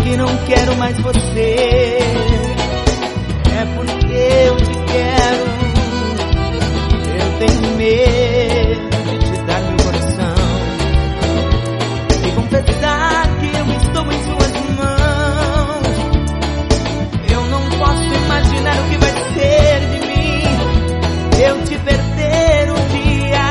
que não quero mais você. É porque eu te quero. Eu tenho medo de te dar meu coração e confessar que eu estou em suas mãos. Eu não posso imaginar o que vai ser de mim eu te perder um dia.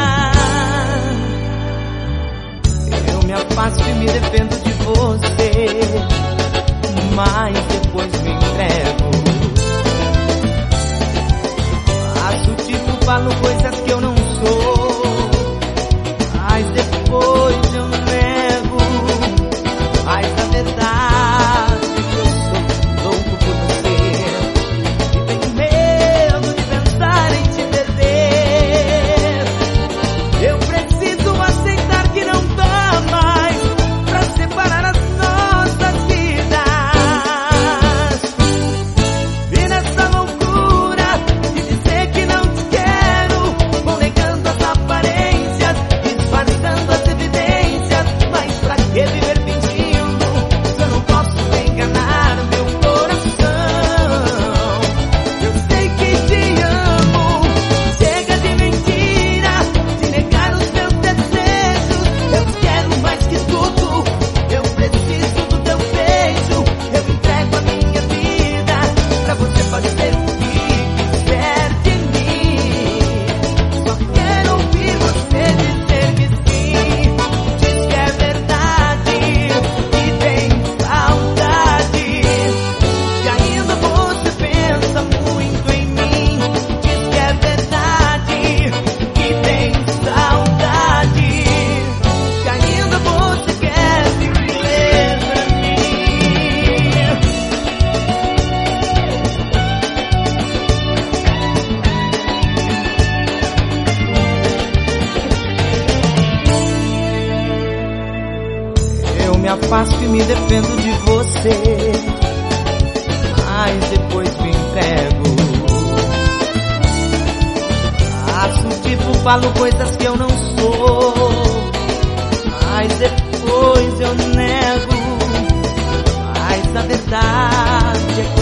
Eu me afasto e me defendo de você, mas depois me entrego. Faço tipo, falo coisas que eu não sou, mas depois eu nego. Mas a verdade é que eu sou louco por você e tenho medo de pensar em te perder. Eu preciso aceitar que não dá mais pra separar as nossas vidas. E nessa loucura de dizer que não te quero, vou negando as aparências, disfarçando as evidências. Mas pra que viver fingindo se eu não posso enganar meu coração? Eu sei que te amo, chega de mentira, de negar os meus desejos. Eu quero mais que tudo, eu preciso do teu beijo. Eu entrego a minha vida pra você fazer o que quiser de mim. Só quero ouvir você dizer que sim. Diz que é verdade, que tem saudade, que ainda você pensa muito em mim. Diz que é verdade, que tem saudade, que ainda você quer viver pra mim. Eu me afasto e me defendo de você, mas depois me entrego. Faço tipo, falo coisas que eu não sou, mas depois eu nego. Mas a verdade é que